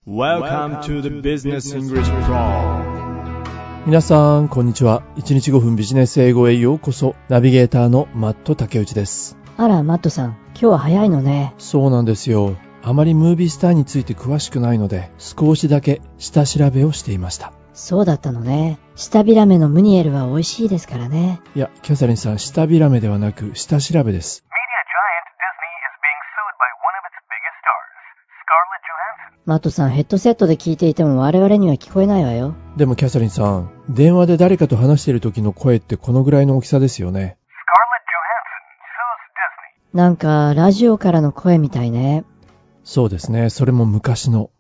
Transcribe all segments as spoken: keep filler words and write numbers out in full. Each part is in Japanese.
Welcome to the Business English Pro。 皆さんこんにちは。いちにちごふんビジネス英語へようこそ。ナビゲーターのマット竹内です。 あらマットさん、今日は早いのね。 そうなんですよ。あまりムービースターについて詳しくないので少しだけ下調べをしていました。 そうだったのね。舌ビラメのムニエルは美味しいですからね。 いや、キャサリンさん、舌ビラメではなく下調べです。 マットさん、ヘッドセットで聞いていても我々には聞こえないわよ。 でもキャサリンさん、電話で誰かと話している時の声ってこのぐらいの大きさですよね。 なんかラジオからの声みたいね。 そうですね。それも昔の。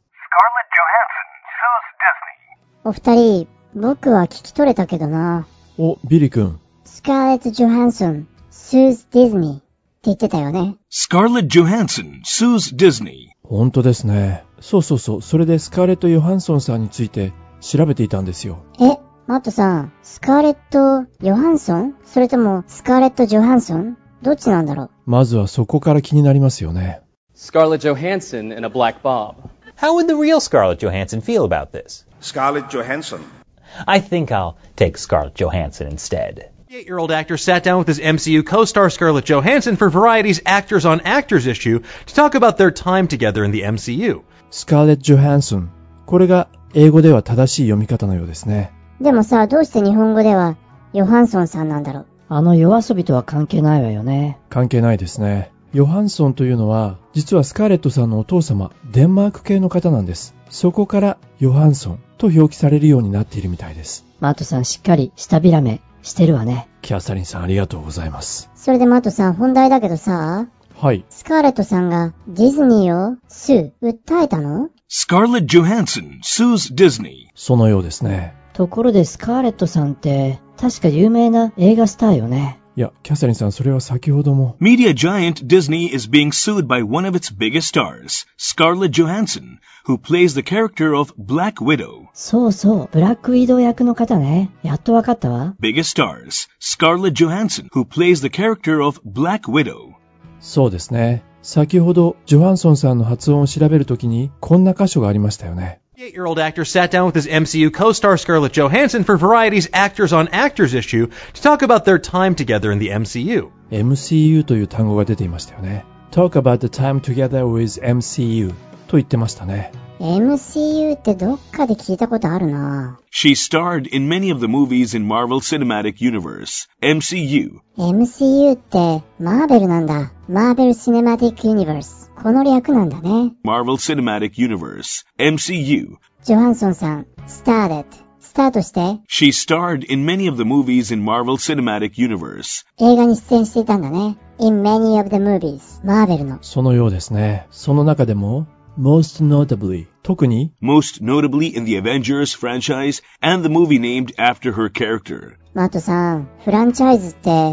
お二人、僕は聞き取れたけどな。 お、ビリ君。 スカーレット・ジョハンソン、スーズ・ディズニーって言ってたよね。 Scarlett Johansson sues Disney。 本当ですね。そうそうそう。それでスカーレット・ヨハンソンさんについて調べていたんですよ。 え、マットさん、スカーレット・ヨハンソン？それともスカーレット・ジョハンソン？どっちなんだろう。 まずはそこから気になりますよね。 Scarlett Johansson in a black bob. How would the real Scarlett Johansson feel about this? Scarlett Johansson. I think I'll take Scarlett Johansson instead. eighty-eight-year-old actor sat down with his M C U co-star Scarlett Johansson for Variety's Actors on Actors issue to talk about their time together in the M C U. スカーレット・ジョハンソン。これが英語では正しい読み方のようですね。 でもさ、どうして日本語ではヨハンソンさんなんだろう。 あの夜遊びとは関係ないわよね。 関係ないですね。ヨハンソンというのは実はスカーレットさんのお父様、デンマーク系の方なんです。そこからヨハンソンと表記されるようになっているみたいです。 マットさん、しっかり舌ビラメしてるわね。 キャサリンさん、ありがとうございます。 それでマットさん、本題だけどさ、 はい。 スカーレットさんがディズニーをスー、訴えたの？ Scarlett Johansson sues Disney。 そのようですね。 ところでスカーレットさんって確か有名な映画スターよね。 いや、キャサリンさん、それは先ほども。 Media giant Disney is being sued by one of its biggest stars, Scarlett Johansson, who plays the character of Black Widow. そうそう、ブラックウィドウ役の方ね。やっとわかったわ。 Biggest stars, Scarlett Johansson, who plays the character of Black Widow. そうですね。先ほどジョハンソンさんの発音を調べるときにこんな箇所がありましたよね。 eighty-eight-year-old actor sat down with his M C U co-star Scarlett Johansson for Variety's Actors on Actors issue to talk about their time together in the M C U. エムシーユー という単語が出ていましたよね。Talk about the time together with エムシーユー と言ってましたね。 エムシーユー ってどっかで聞いたことあるな。 She starred in many of the movies in Marvel Cinematic Universe, エムシーユー。 エムシーユー ってマーベルなんだ。マーベル・シネマティック・ユニバース。この略なんだね。 Marvel Cinematic Universe, エムシーユー。 ジョハンソンさん、started。スタートして。 She starred in many of the movies in Marvel Cinematic Universe. 映画に出演していたんだね。In many of the movies. マーベルの。 そのようですね。その中でも、most notably、特に、 most notably in the Avengers franchise and the movie named after her character. マットさん、フランチャイズって、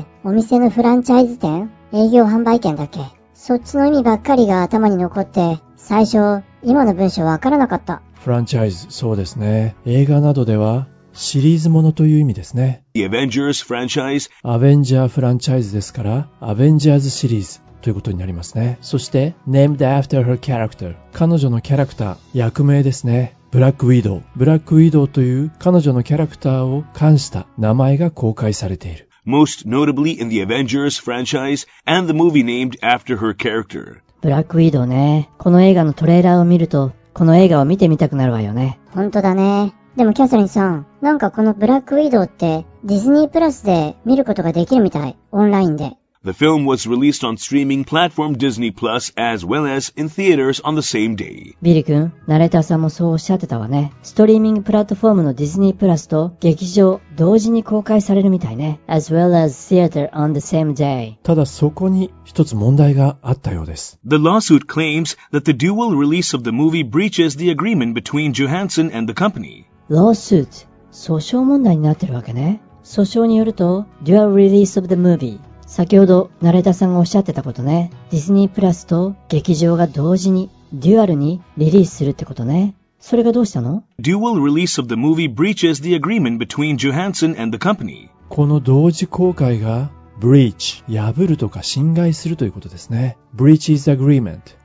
お店のフランチャイズ店？営業販売店だっけ？そっちの意味ばっかりが頭に残って、最初、今の文章わからなかった。 フランチャイズ、そうですね。映画などでは、シリーズものという意味ですね。 The Avengers franchise。 アベンジャーフランチャイズですから、アベンジャーズシリーズということになりますね。そして、named after her character。彼女のキャラクター、役名ですね。ブラックウィドウ。ブラックウィドウという彼女のキャラクターを冠した名前が公開されている。 most notably in the Avengers franchise and the movie named after her character. ブラックウィドウね。この映画のトレーラーを見ると、この映画を見てみたくなるわよね。 ほんとだね。でもキャサリンさん、なんかこのブラックウィドウってディズニープラスで見ることができるみたい。オンラインで。 The film was released on streaming platform Disney Plus as well as in theaters on the same day. ビリ君、ナレーターさんもそうおっしゃってたわね。ストリーミングプラットフォームのディズニープラスと劇場同時に公開されるみたいね。as well as theater on the same day. ただそこに一つ問題があったようです。 The lawsuit claims that the dual release of the movie breaches the agreement between Johansson and the company. lawsuit、訴訟問題になってるわけね。訴訟によると、dual release of the movie。先ほどナレーターさんがおっしゃってたことね。ディズニープラスと劇場が同時にデュアルにリリースするってことね。それがどうしたの？ Dual release of the movie breaches the agreement between Johansson and the company. この同時公開が breach 破るとか侵害するということですね。breach is agreement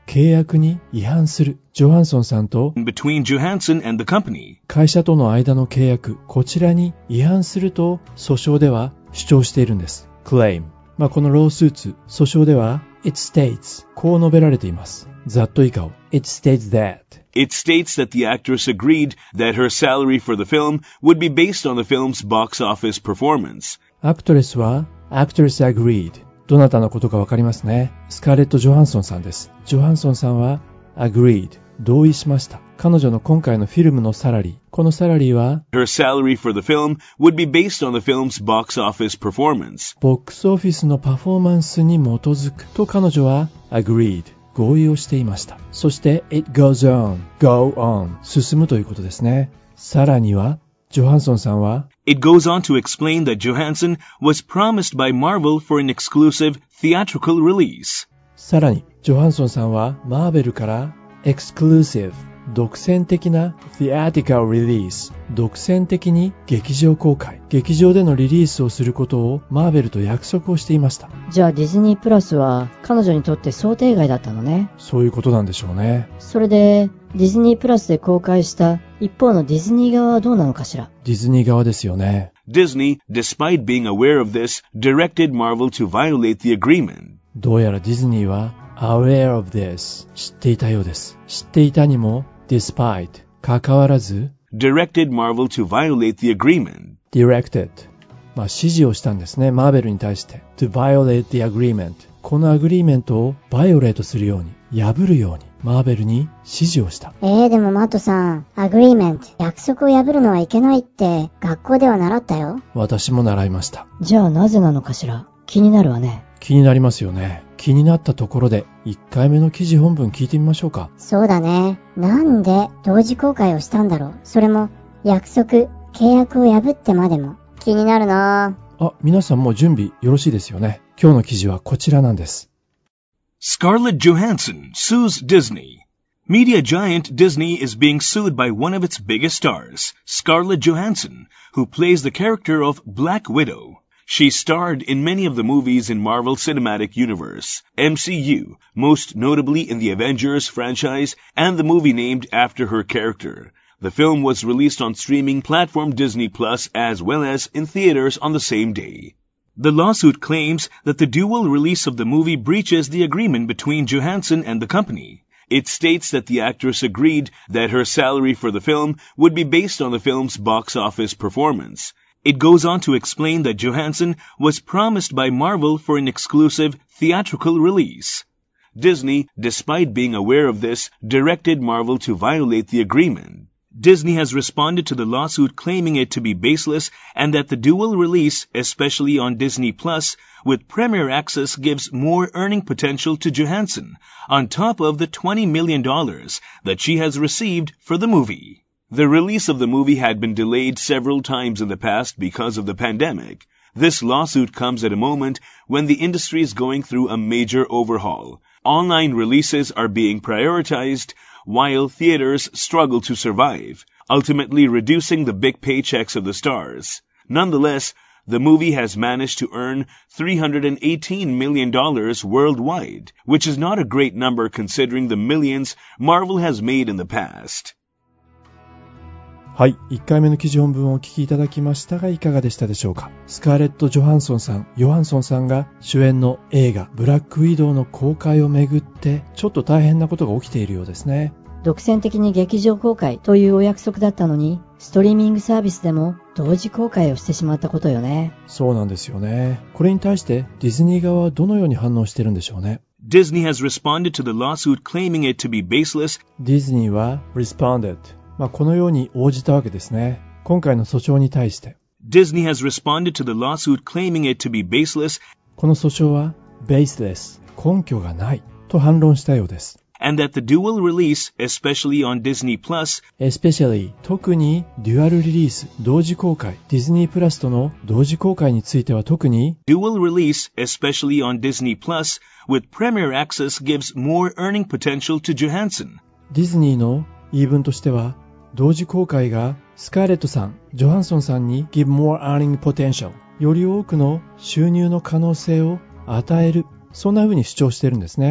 契約に違反する。ジョハンソンさんと between Johansson and the company. 会社との間の契約、こちらに違反すると訴訟では主張しているんです。claim。まあ、このロースーツ、訴訟では it states こう述べられています。ざっと以下を it states that It states that the actress agreed that her salary for the film would be based on the film's box office performance. アクトレスは actress agreed。どなたのことかわかりますね。スカーレット・ジョハンソンさんです。ジョハンソンさんは agreed 同意しました。彼女の今回のフィルムのサラリー、このサラリーは Her salary for the film would be based on the film's box office performance. ボックスオフィスのパフォーマンスに基づくと彼女は agreed 合意をしていました。そして it goes on go on 進むということですね。さらにはジョハンソンさんは It goes on to explain that Johansson was promised by Marvel for an exclusive theatrical release. さらにジョハンソンさんはマーベルからexclusive独占的な theatrical release 独占的に劇場公開劇場でのリリースをすることをマーベルと約束をしていました。 じゃあディズニープラスは彼女にとって想定外だったのね。 そういうことなんでしょうね。 それでディズニープラスで公開した一方のディズニー側はどうなのかしら。 ディズニー側ですよね。 Disney, despite being aware of this, directed Marvel to violate the agreement. どうやらディズニーは aware of this 知っていたようです。知っていたにも despite 関わらず directed Marvel to violate the agreement. directed まあ指示をしたんですね。マーベルに対して to violate the agreement このアグリーメントをバイオレートするように破るようにマーベルに指示をした。 えーでもマットさん、アグリーメント、約束を破るのはいけないって学校では習ったよ。 私も習いました。 じゃあなぜなのかしら。気になるわね。 気になりますよね。気になったところでいっかいめの記事本文聞いてみましょうか。 そうだね。なんで同時公開をしたんだろう。それも約束、契約を破ってまでも。気になるなぁ。 あ、皆さんもう準備よろしいですよね。今日の記事はこちらなんです。 Scarlett Johansson sues Disney. Media giant Disney is being sued by one of its biggest stars, Scarlett Johansson, who plays the character of Black Widow. She starred in many of the movies in Marvel Cinematic Universe, M C U, most notably in the Avengers franchise and the movie named after her character. The film was released on streaming platform Disney Plus as well as in theaters on the same day. The lawsuit claims that the dual release of the movie breaches the agreement between Johansson and the company. It states that the actress agreed that her salary for the film would be based on the film's box office performance. It goes on to explain that Johansson was promised by Marvel for an exclusive theatrical release. Disney, despite being aware of this, directed Marvel to violate the agreement. Disney has responded to the lawsuit claiming it to be baseless and that the dual release, especially on Disney Plus, with Premier Access gives more earning potential to Johansson, on top of the twenty million dollars that she has received for the movie. The release of the movie had been delayed several times in the past because of the pandemic. This lawsuit comes at a moment when the industry is going through a major overhaul. Online releases are being prioritized, while theaters struggle to survive, ultimately reducing the big paychecks of the stars. Nonetheless, the movie has managed to earn three hundred eighteen million dollars worldwide, which is not a great number considering the millions Marvel has made in the past. はい、いっかいめの記事本文をお聞きいただきましたがいかがでしたでしょうか。スカーレット・ジョハンソンさん、ヨハンソンさんが主演の映画ブラックウィドウの公開をめぐってちょっと大変なことが起きているようですね。 独占的に劇場公開というお約束だったのに、ストリーミングサービスでも同時公開をしてしまったことよね。 そうなんですよね。これに対してディズニー側はどのように反応してるんでしょうね。 Disney has responded to the lawsuit claiming it to be baseless. ディズニーは responded、まあ、このように応じたわけですね。今回の訴訟に対して。 Disney has responded to the lawsuit claiming it to be baseless. この訴訟は baseless、根拠がないと反論したようです。 And that the dual release, especially on Disney Plus, especially 特にデュアルリリース同時公開ディズニープラスとの同時公開については特に dual release, especially on Disney Plus, with Premier Access gives more earning potential to Johansson. ディズニーの言い分としては同時公開がスカーレットさん、ジョハンソンさんに give more earning potential より多くの収入の可能性を与える、そんな風に主張しているんですね。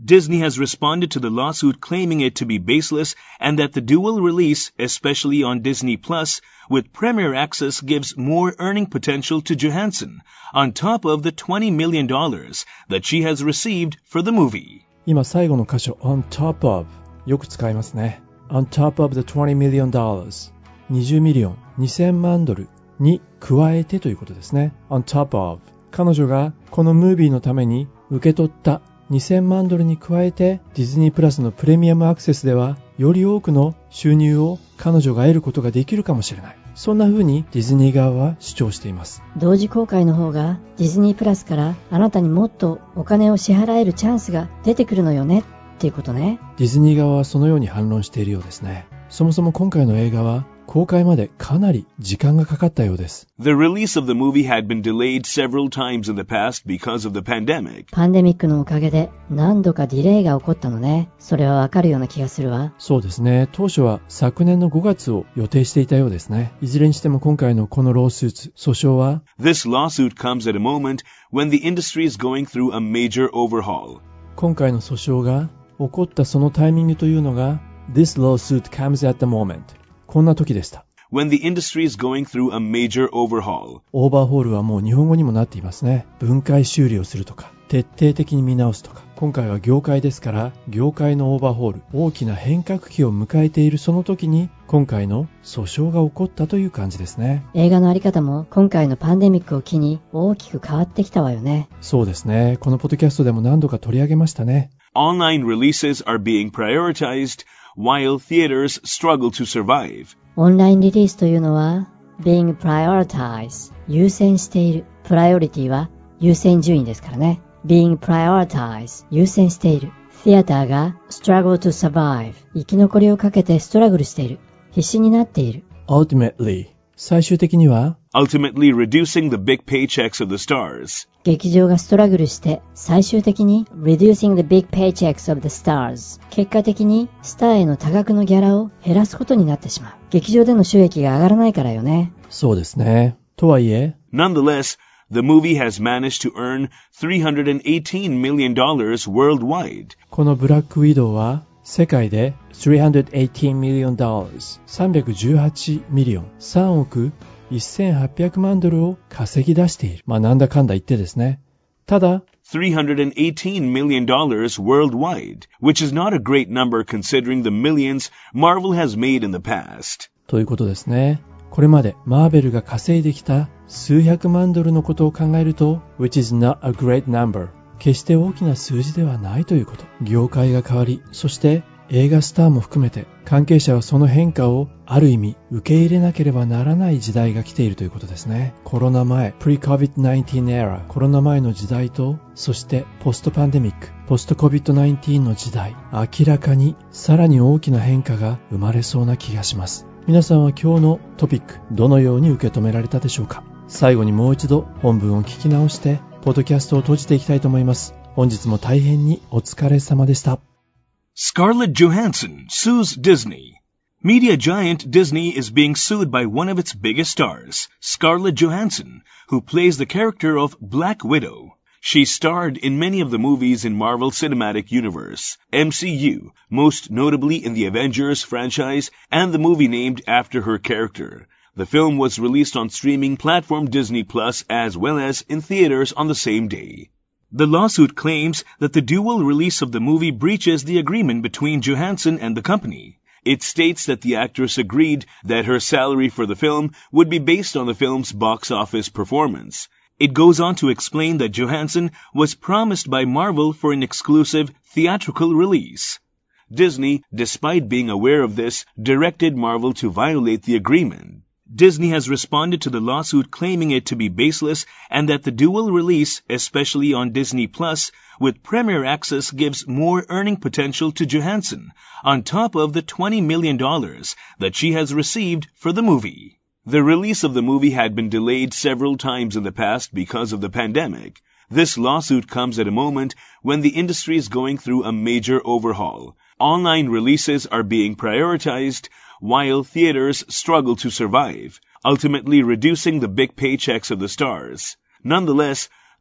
Disney has responded to the lawsuit claiming it to be baseless and that the dual release, especially on Disney Plus, with Premier Access gives more earning potential to Johansson, on top of the twenty million dollars that she has received for the movie. 今最後の箇所 on top of よく使いますね。on top of the twenty million dollars にじゅうミリオンにせんまんドルに加えてということですね。on top of 彼女がこのムービーのために受け取ったにせんまんドルに加えてディズニープラスのプレミアムアクセスではより多くの収入を彼女が得ることができるかもしれない。そんな風にディズニー側は主張しています。 同時公開の方がディズニープラスからあなたにもっとお金を支払えるチャンスが出てくるのよねっていうことね。 ディズニー側はそのように反論しているようですね。そもそも今回の映画は公開までかなり時間がかかったようです。 The release of the movie had been delayed several times in the past because of the pandemic. パンデミックのおかげで何度かディレイが起こったのね。それはわかるような気がするわ。 そうですね。当初は昨年のごがつを予定していたようですね。いずれにしても今回のこのロースーツ、訴訟は This lawsuit comes at a moment when the industry is going through a major overhaul. 今回の訴訟が起こったそのタイミングというのが This lawsuit comes at the moment。こんな時でした。 When the industry is going through a major overhaul. オーバーホールはもう日本語にもなっていますね。分解修理をするとか、徹底的に見直すとか。今回は業界ですから、業界のオーバーホール、大きな変革期を迎えているその時に、今回の訴訟が起こったという感じですね。 映画のあり方も今回のパンデミックを機に大きく変わってきたわよね。 そうですね。このポッドキャストでも何度か取り上げましたね。 Online releases are being prioritized.While theaters struggle to survive. オンラインリリースというのは being prioritized 優先している。プライオリティは優先順位ですからね。being prioritized 優先している。theater が struggle to survive 生き残りをかけてストラグルしている。必死になっている。 ultimately 最終的には ultimately reducing the big paychecks of the stars. 劇場がストラグルして最終的に reducing the big paychecks of the stars 結果的にスターへの多額のギャラを減らすことになってしまう。劇場での収益が上がらないからよね。 そうですね。とはいえ Nonetheless, the movie has managed to earn three hundred eighteen million dollars worldwide. このブラックウィドウは世界でthree hundred eighteen million dollars さんびゃくじゅうはちミリオンさんおくせんはっぴゃくまんドルを稼ぎ出している。まあなんだかんだ言ってですね。ただ three hundred eighteen million dollars worldwide, which is not a great number considering the millions Marvel has made in the past. ということですね。これまでマーベルが稼いできた数百万ドルのことを考えると which is not a great number 決して大きな数字ではないということ。業界が変わり、そして映画スターも含めて関係者はその変化をある意味受け入れなければならない時代が来ているということですね。コロナ前 pre-コビッドナインティーン era コロナ前の時代と、そしてポストパンデミックポスト コビッドナインティーン の時代、明らかにさらに大きな変化が生まれそうな気がします。皆さんは今日のトピックどのように受け止められたでしょうか。最後にもう一度本文を聞き直してポッドキャストを閉じていきたいと思います。本日も大変にお疲れ様でした。 Scarlett Johansson sues Disney. Media giant Disney is being sued by one of its biggest stars, Scarlett Johansson, who plays the character of Black Widow. She starred in many of the movies in Marvel Cinematic Universe, M C U, most notably in the Avengers franchise and the movie named after her character. The film was released on streaming platform Disney Plus as well as in theaters on the same day. The lawsuit claims that the dual release of the movie breaches the agreement between Johansson and the company. It states that the actress agreed that her salary for the film would be based on the film's box office performance. It goes on to explain that Johansson was promised by Marvel for an exclusive theatrical release. Disney, despite being aware of this, directed Marvel to violate the agreement. Disney has responded to the lawsuit claiming it to be baseless and that the dual release, especially on Disney Plus, with Premier Access gives more earning potential to Johansson, on top of the twenty million dollars that she has received for the movie. The release of the movie had been delayed several times in the past because of the pandemic. This lawsuit comes at a moment when the industry is going through a major overhaul. Online releases are being prioritized while theaters struggle to survive, ultimately reducing the big paychecks of the stars. Nonetheless,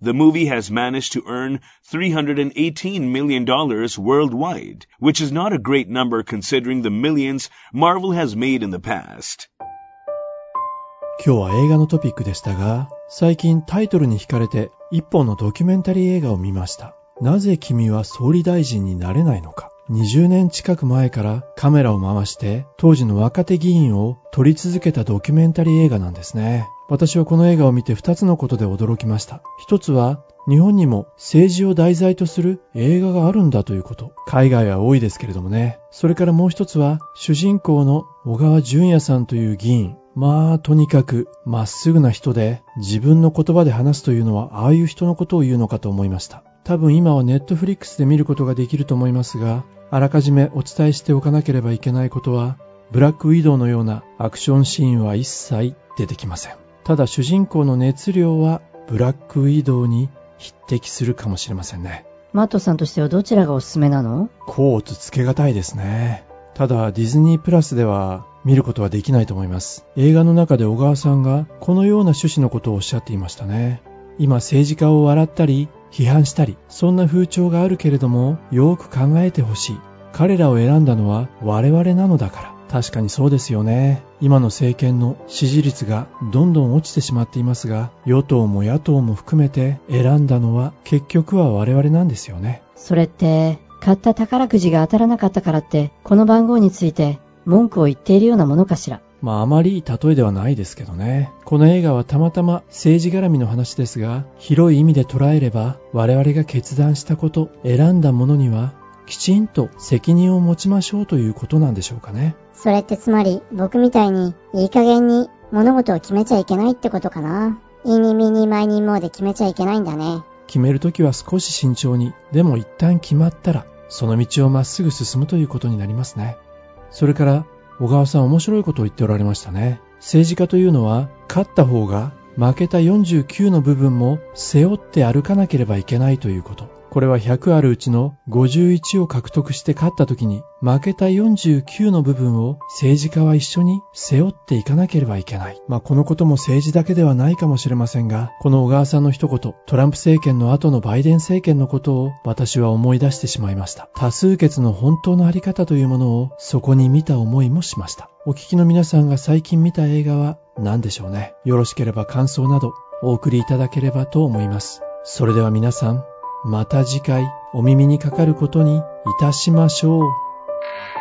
The movie has managed to earn three hundred eighteen million dollars worldwide, which is not a great number considering the millions Marvel has made in the past. 今日は映画のトピックでしたが、最近タイトルに惹かれて一本のドキュメンタリー映画を見ました。なぜ君は総理大臣になれないのか。にじゅうねん近く前からカメラを回して当時の若手議員を撮り続けたドキュメンタリー映画なんですね。私はこの映画を見て二つのことで驚きました。一つは日本にも政治を題材とする映画があるんだということ。海外は多いですけれどもね。それからもう一つは主人公の小川淳也さんという議員。まあとにかくまっすぐな人で自分の言葉で話すというのはああいう人のことを言うのかと思いました。多分今はネットフリックスで見ることができると思いますが、あらかじめお伝えしておかなければいけないことは、ブラックウィドウのようなアクションシーンは一切出てきません。ただ主人公の熱量はブラックウィドウに匹敵するかもしれませんね。 マットさんとしてはどちらがおすすめなの？ こうとつけがたいですね。ただディズニープラスでは見ることはできないと思います。映画の中で小川さんがこのような趣旨のことをおっしゃっていましたね。今政治家を笑ったり批判したり、そんな風潮があるけれども、よく考えてほしい。彼らを選んだのは我々なのだから。確かにそうですよね。今の政権の支持率がどんどん落ちてしまっていますが、与党も野党も含めて選んだのは結局は我々なんですよね。 それって、買った宝くじが当たらなかったからって、この番号について文句を言っているようなものかしら。 まああまりいい例えではないですけどね。この映画はたまたま政治絡みの話ですが、広い意味で捉えれば我々が決断したこと、選んだものにはきちんと責任を持ちましょうということなんでしょうかね。 それってつまり僕みたいにいい加減に物事を決めちゃいけないってことかな。イニミニマイニモーで決めちゃいけないんだね。 決めるときは少し慎重に、でも一旦決まったらその道をまっすぐ進むということになりますね。それから小川さん面白いことを言っておられましたね。政治家というのは勝った方が負けたよんじゅうきゅうの部分も背負って歩かなければいけないということ。これはひゃくあるうちのごじゅういちを獲得して勝った時に負けたよんじゅうきゅうの部分を政治家は一緒に背負っていかなければいけない。まあこのことも政治だけではないかもしれませんが、この小川さんの一言、トランプ政権の後のバイデン政権のことを私は思い出してしまいました。多数決の本当のあり方というものをそこに見た思いもしました。お聞きの皆さんが最近見た映画は何でしょうね。よろしければ感想などお送りいただければと思います。それでは皆さん、また次回お耳にかかることにいたしましょう。